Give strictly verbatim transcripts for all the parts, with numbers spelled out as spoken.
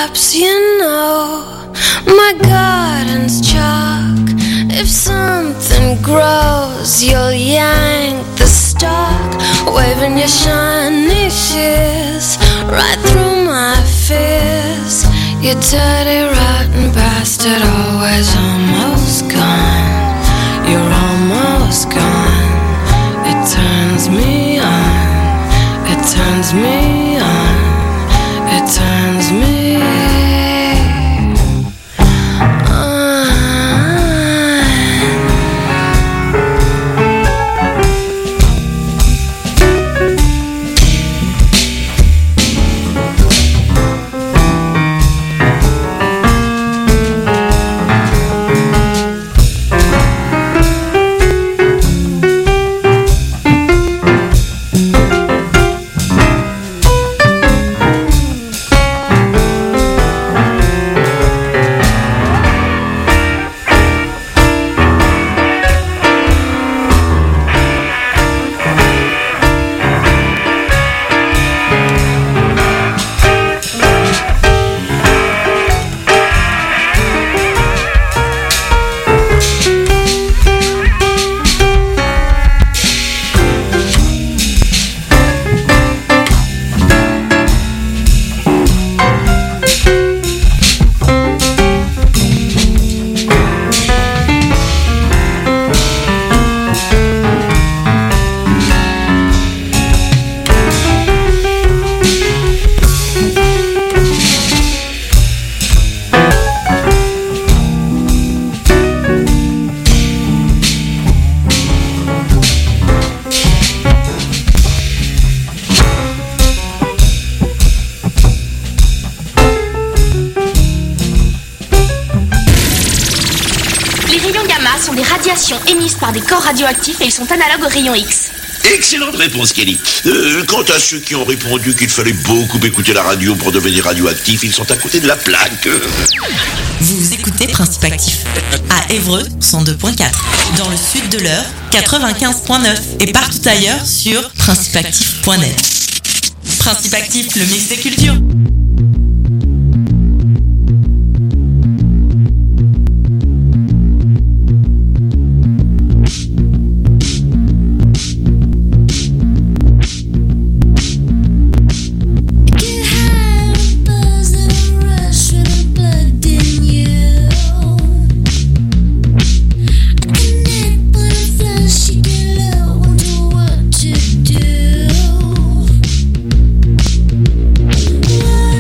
Perhaps you know my garden's chalk. If something grows, you'll yank the stalk, waving your shiny shears right through my fears. You dirty, rotten bastard, always almost gone. You're almost gone. It turns me on. It turns me on. It turns me émises par des corps radioactifs et ils sont analogues aux rayons X. Excellente réponse, Kelly. Euh, quant à ceux qui ont répondu qu'il fallait beaucoup écouter la radio pour devenir radioactif, ils sont à côté de la plaque. Vous écoutez Principe Actif à Évreux cent deux point quatre, dans le sud de l'Eure quatre-vingt-quinze point neuf et partout ailleurs sur principe actif point net. Principe Actif, le mix des cultures. do.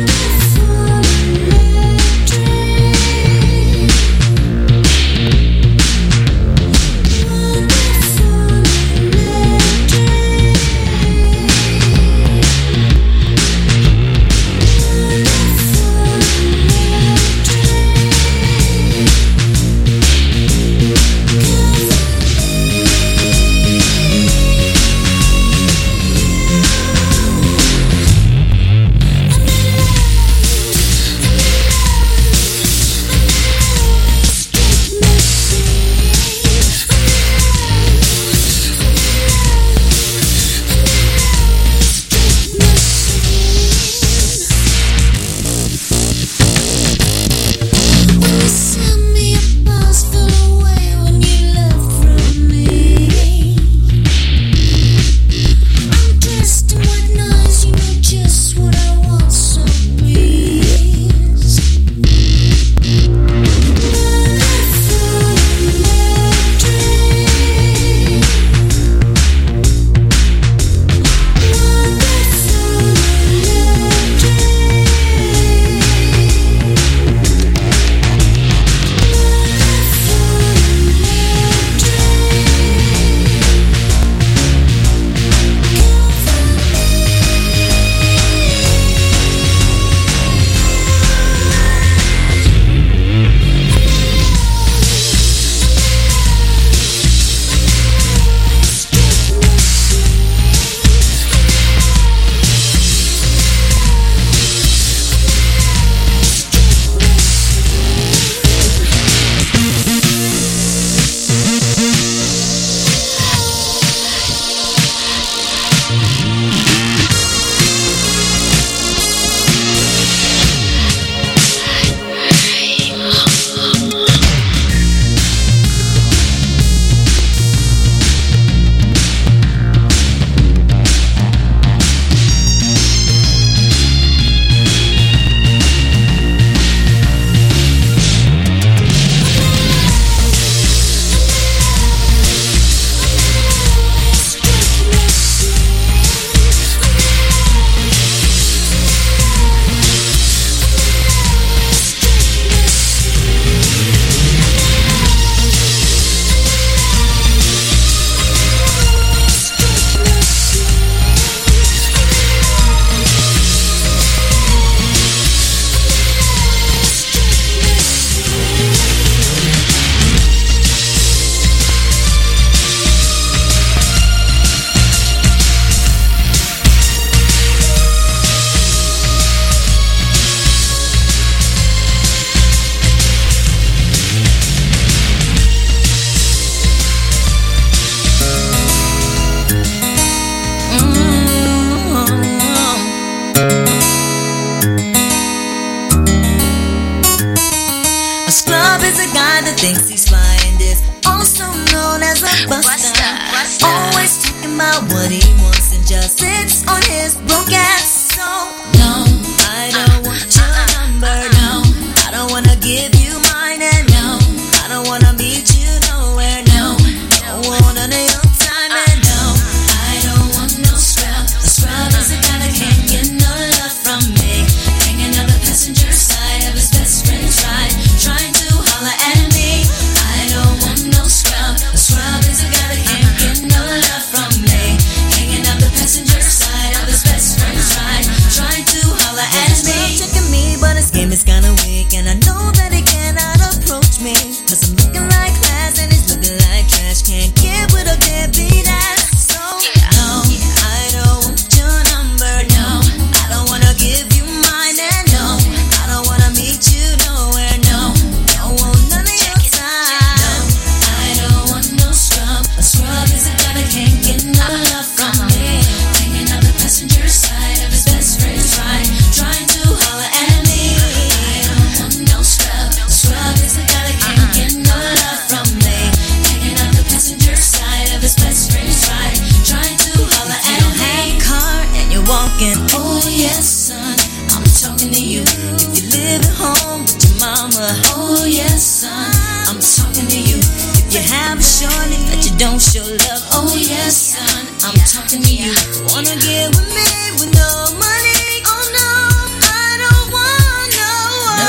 Buster. Always talking about what he wants and just sits on his broke ass. So no, I don't want your number. No, I don't wanna give you mine. And no, I don't wanna meet you nowhere. No, don't want none of your time. And no, I don't want no scrub. A scrub is a guy that can't get no love from me. Hanging on the passenger side of his best friend's ride, trying to holler at me. I don't want no scrub. A scrub is a guy that can't get no love from me. Hanging on the passenger side of his best friend's ride, trying to holler at me. Checking me, but his game is kinda weak, and I know that he cannot approach me, 'cause I'm looking like class and he's looking like trash. Can't get with a deadbeat ass. So no, I don't want your number. No, I don't wanna give you mine. And no, I don't wanna meet you nowhere. No, don't want none of your time. No, I don't want no scrub. A scrub is a guy that can't get no love from me. Hanging on the passenger side of his best friend's ride, trying to holler at me. I don't want no scrub. A scrub is a guy that can't get no love from me. Hanging on the passenger side of his best friend's ride, trying to holler at me. You don't have a car and you're walking. Oh yes, son, I'm talking to you. If you live at home with your mama. Oh yes, son, I'm talking to you. If you have a shorty that you don't show love. Oh yes, son, I'm talking to you. Wanna get with me with no money? Oh no, I don't want no. No,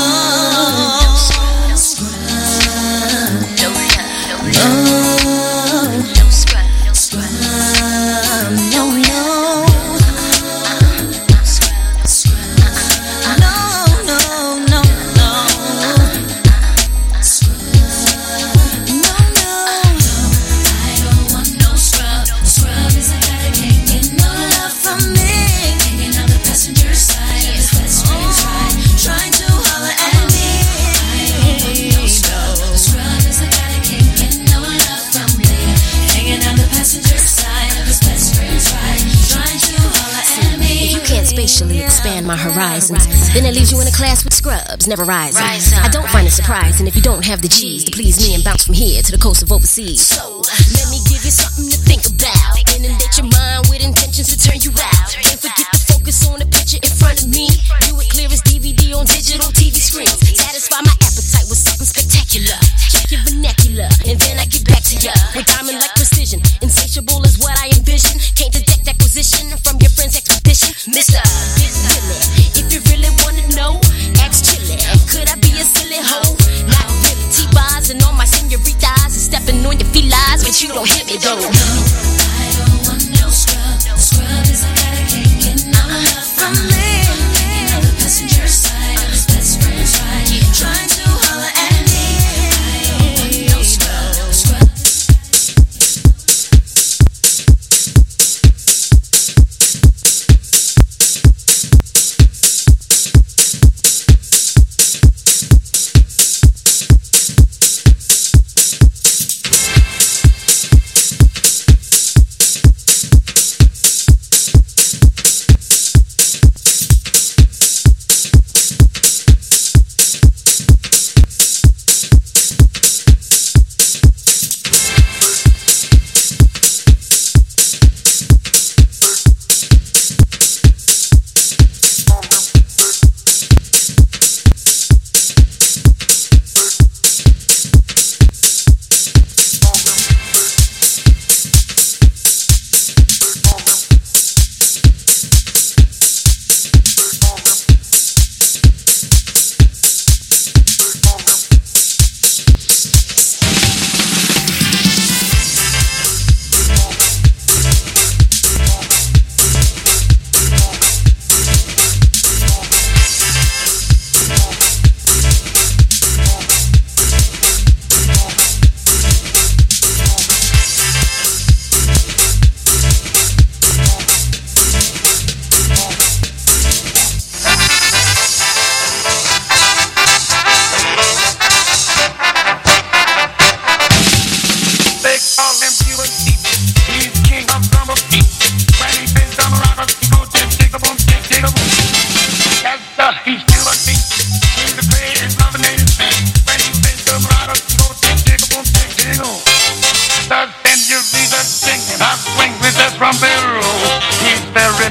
scrub. No love. No, No scrub. scrub. No, no. No, no, no, no. No, no. I don't want no scrub. Scrub is a guy that can't get no love from me. Hanging on the passenger side of his best friend's ride, trying to holler at me. I don't want no scrub. Scrub is a guy that can't get no love from me. Hanging on the passenger side of his best friend's ride, trying to holler at me. If you can't spatially expand my horizons, then it leaves you in a class with scrubs, never rising. Rise up, I don't find it surprising if you don't have the G's to please me and bounce from here to the coast of overseas. So, let me give you something to think about. Inundate your mind with intentions to turn you out. Can't forget to focus on the picture in front of me. Do it clear as D V D on digital T V screens. Satisfy my appetite with something spectacular. Check your vernacular, and then I get back to ya with diamond-like precision. Insatiable is what I envision. Can't detect acquisition from your friend's expedition, Mister Big Willie. If you really wanna know, ask Chili. Could I be a silly hoe? Not really. T-bars and all my senoritas and stepping on your felines, but you don't hit me though.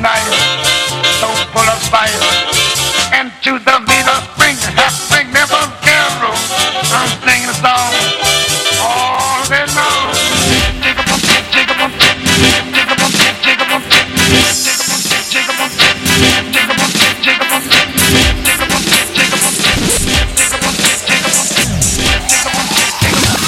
nice, so full of fire. And to the beat of spring, half spring, never carol. I'm singing a song all day long. Jigga bump, jigga bump, jigga bump, jigga bump, jigga bump, jigga bump, jigga bump, jigga bump, jigga bump, jigga bump, jigga bump, jigga bump, jigga bump, jigga bump.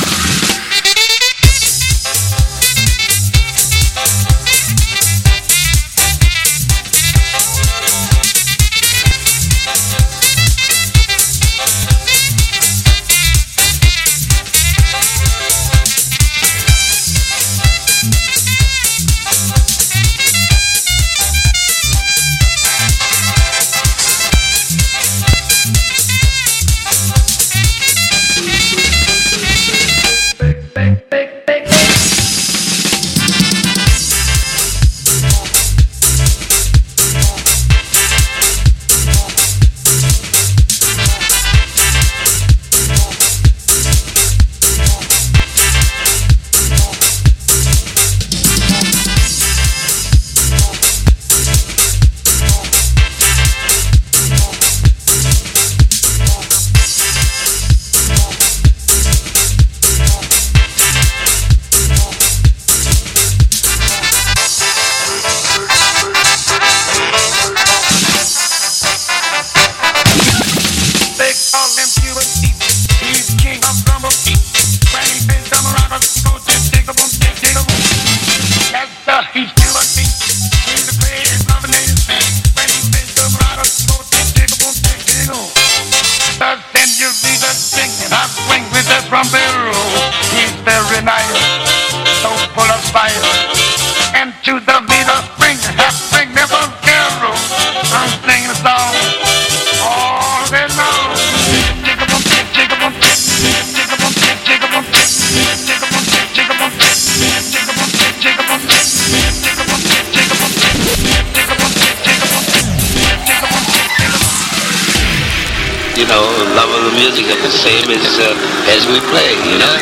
You know, love of the music is the same as uh, as we play, you know.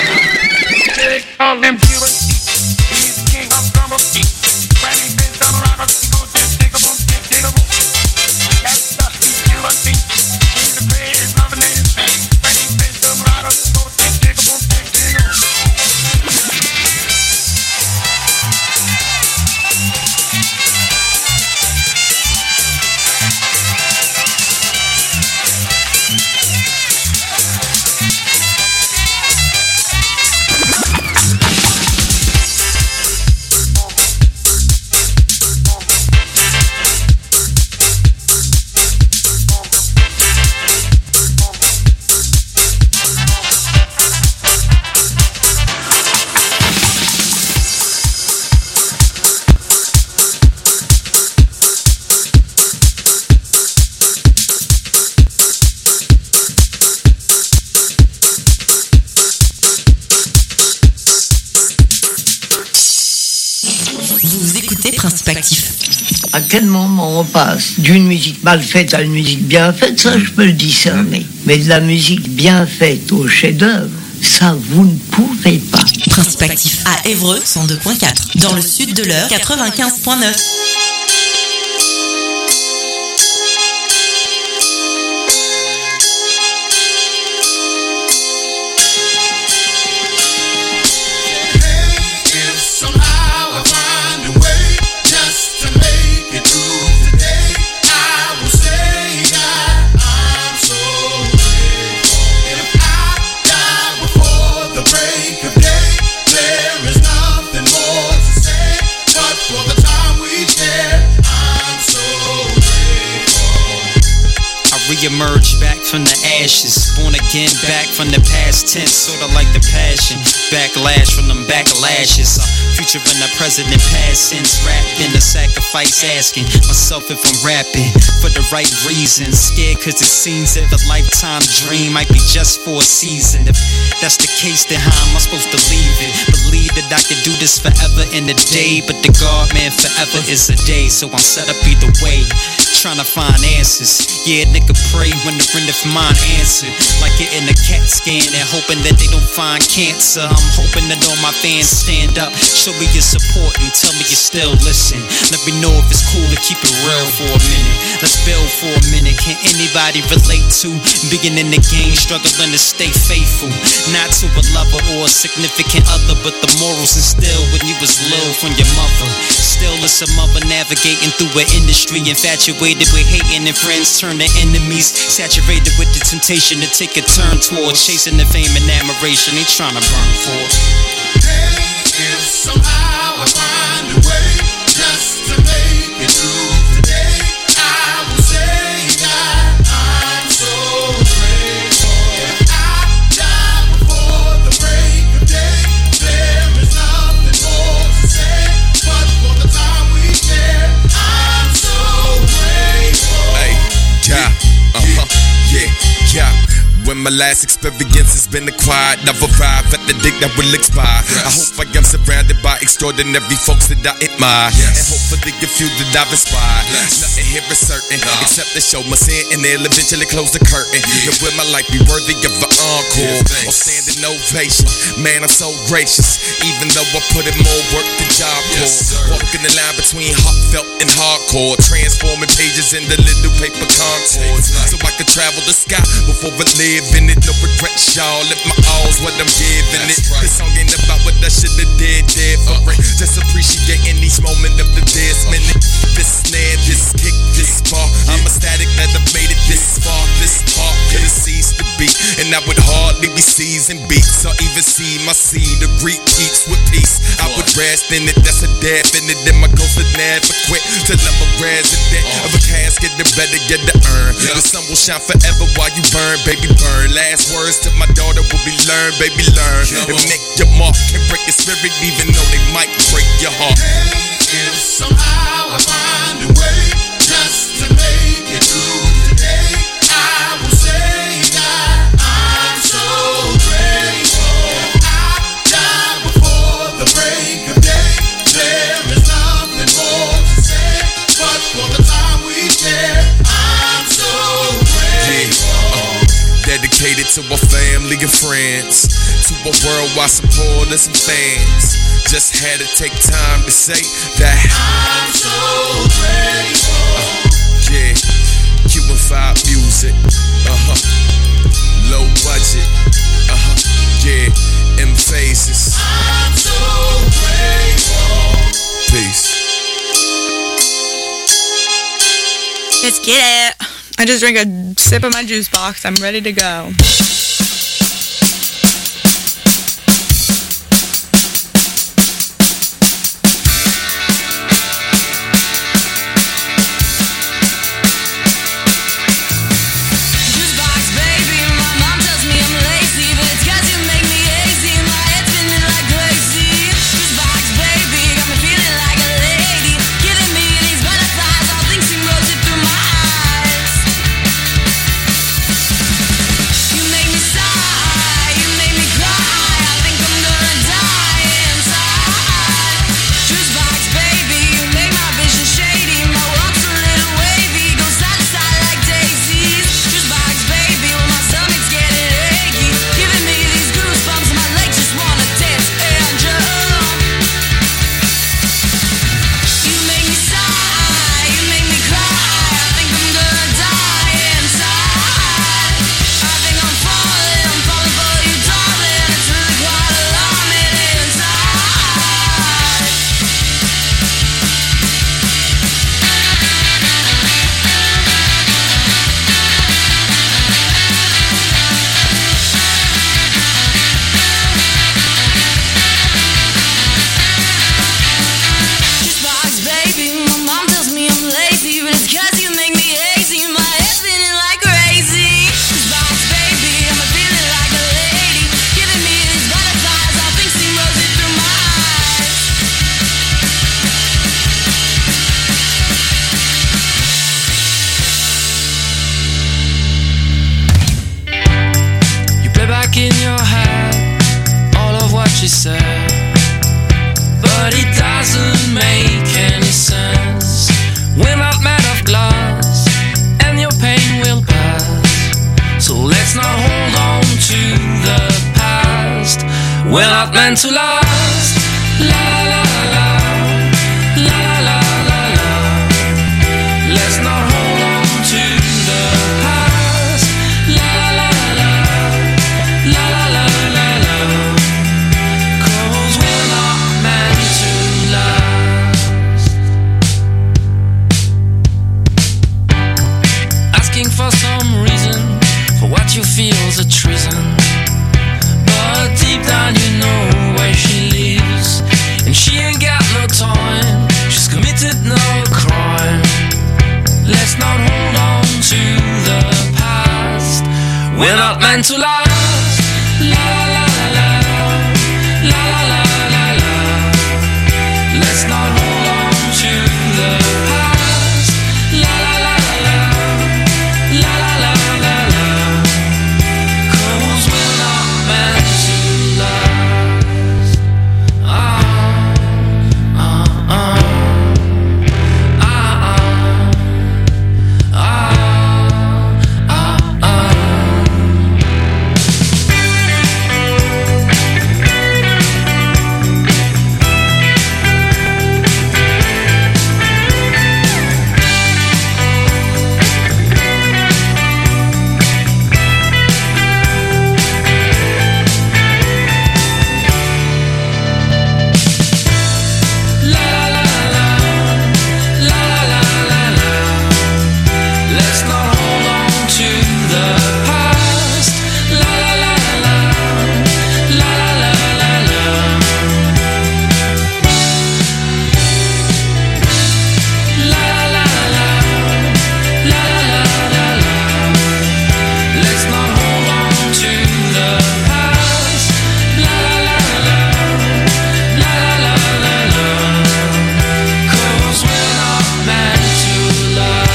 Principe Actif. À quel moment on passe d'une musique mal faite à une musique bien faite, ça je peux le discerner. Mais de la musique bien faite au chef-d'œuvre, ça vous ne pouvez pas. Principe Actif à Évreux cent deux point quatre. Dans le sud de l'Eure quatre-vingt-quinze point neuf. Emerge back from the ashes, born again back from the past tense, sorta like the passion, backlash from them backlashes. I'm futuring the president past tense, rapping the sacrifice, asking myself if I'm rapping for the right reasons. Scared cause it seems that a lifetime dream might be just for a season. If that's the case, then how am I supposed to leave it? Believe that I could do this forever in a day, but the God man forever is a day, so I'm set up either way, trying to find answers. Yeah, nigga, pray, wondering if mine answered. Like getting a CAT scan and hoping that they don't find cancer. I'm hoping that all my fans stand up, show me your support and tell me you still listen. Let me know if it's cool to keep it real for a minute. Let's build for a minute. Can anybody relate to being in the game, struggling to stay faithful? Not to a lover or a significant other, but the morals instilled when you was little from your mother. Still it's a mother navigating through an industry infatuated with hating and friends turn to enemies. Saturated with the temptation to take a turn toward chasing the fame and admiration they trying to burn for. Hey, if somehow I find a way just to make it through today, I will say that I'm so grateful. If I die before the break of day, there is nothing more to say, but for the time we share, I'm so grateful. Hey, yeah, uh-huh, yeah, yeah. When my last experience has been acquired, I've arrived at the date that will expire. Yes. I hope I am surrounded by extraordinary folks that I admire. Yes. And hopefully a few that I've inspired. Yes. Nothing here is certain, no. except to show my sin and they'll eventually close the curtain. Yeah. Now will my life be worthy of an encore yeah, or standing ovation? Man, I'm so gracious, even though I put in more work than Job yes, Corps. Walking the line between heartfelt and hardcore, transforming pages into little paper concords, like so I could travel the sky before I live in it. No regrets, y'all. If my all's what I'm giving That's it. Right. This song ain't about what I should've did, did for uh-huh. it. Just appreciating each moment of the this uh-huh. minute. This snare, this kick, this bar. Yeah. I'm ecstatic that I've made it this far. This part could've ceased to beat, and I would hardly be seasoned beats or even see my seed of repeats with peace. I would rest in it. That's a definite. Then my ghost would never quit till I'm a resident uh-huh. of a casket that better get to earn. Yeah. The sun will shine forever while you burn, baby. Burn. Last words to my daughter will be learn, baby, learn. Come and on. Make your mark and break your spirit, even though they might break your heart. Hey, if somehow I find a way just to make it through today, I will say that I'm so grateful. If I die before the break of day, there is nothing more to say, but for the time we share, I'm so grateful. Yeah. Uh-huh. Dedicated to our family and friends, to our worldwide supporters and fans. Just had to take time to say that I'm so grateful. Uh, yeah, Q and five music, uh-huh. Low budget, uh-huh. Yeah, M phases. I'm so grateful. Peace. Let's get it. I just drank a sip of my juice box. I'm ready to go. You make me we're not meant to last. La la la, la la la la. Let's not hold on to the past. La la la, la la la la. 'Cause we're not meant to last. Asking for some reason for what you feel's a treason. But deep down you know where she lives, and she ain't got no time. She's committed no crime. Let's not hold on to the past. We're not meant to last. La la la, la la la la. Let's not hold on to the past. La la la la, la la la la. 'Cause we're not meant to last. Ah, ah, ah, ah, ah, ah, ah. Let's not hold on to the past. La la la la, la la la la. La la la, la la la la. Let's not hold on to the past. La la la, la la la la. 'Cause we're not meant to last.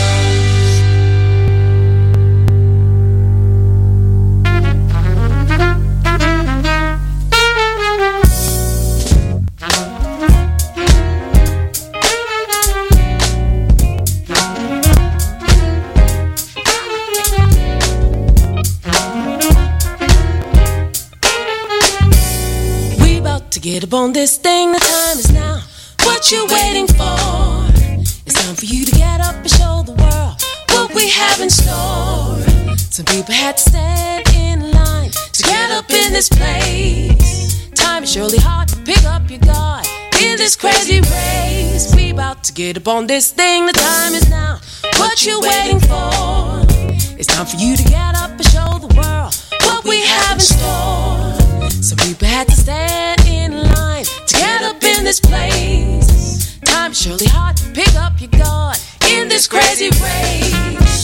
We about to get up on this thing, the time is now. What you waiting for? It's time for you to get up and show the world what we have in store. Some people had to stand in line to get up in this place. Time is surely hard to pick up your guard in this crazy race. We about to get up on this thing, the time is now. What you waiting for? It's time for you to get up and show the world what we have in store. Some people had to stand in line to get up in this place. Time is surely hard to pick up your guard in this crazy race.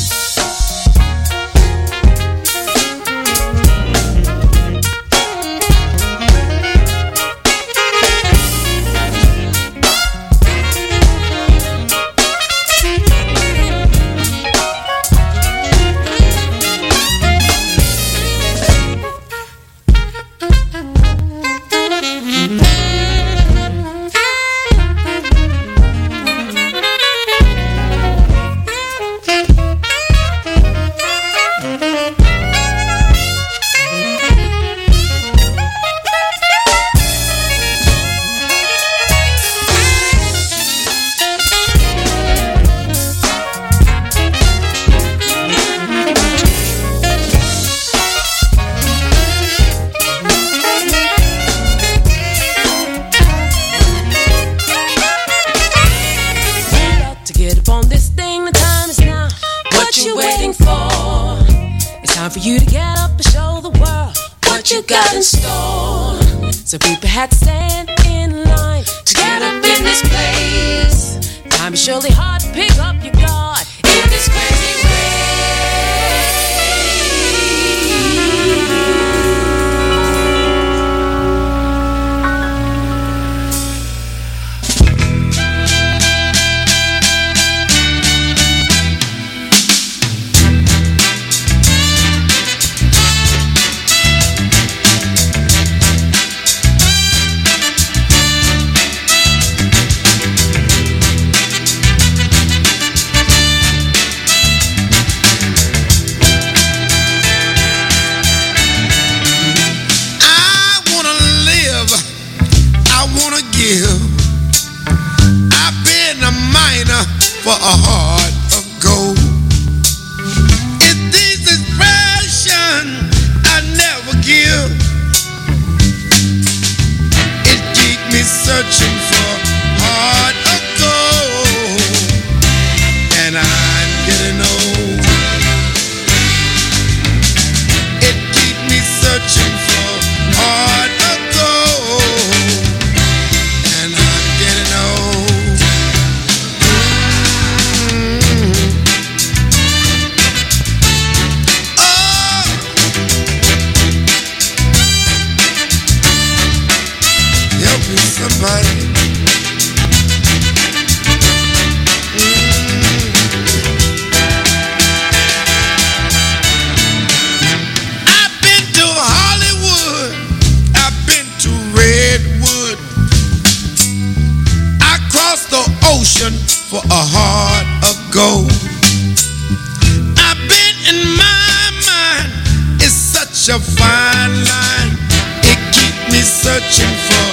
For you to get up and show the world what you got in store. So people had to stand in line to get up in this place. Time is surely hard to pick up your guard in this crazy race. gold. It's these expressions I never give. It keep me searching for heart of gold, and I'm getting old. It keep me searching for heart of gold, and I'm getting old. Mm. Oh, help me, somebody. For a heart of gold. I've been in my mind, it's such a fine line. It keeps me searching for